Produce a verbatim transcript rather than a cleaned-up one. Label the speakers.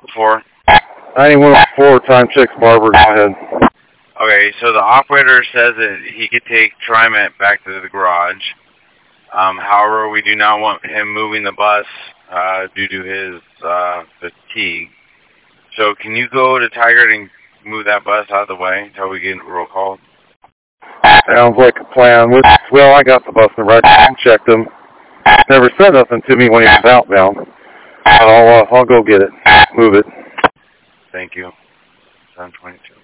Speaker 1: before?
Speaker 2: ninety-one oh four, time checks Barber, go ahead.
Speaker 1: Okay, so the operator says that he could take TriMet back to the garage. Um, however, we do not want him moving the bus uh, due to his uh, fatigue. So can you go to Tigard and move that bus out of the way until we get roll call?
Speaker 2: Sounds like a plan. Well, I got the bus in the right time, checked him. Never said nothing to me when he was outbound. But I'll, uh, I'll go get it. Move it.
Speaker 1: Thank you. seven twenty-two.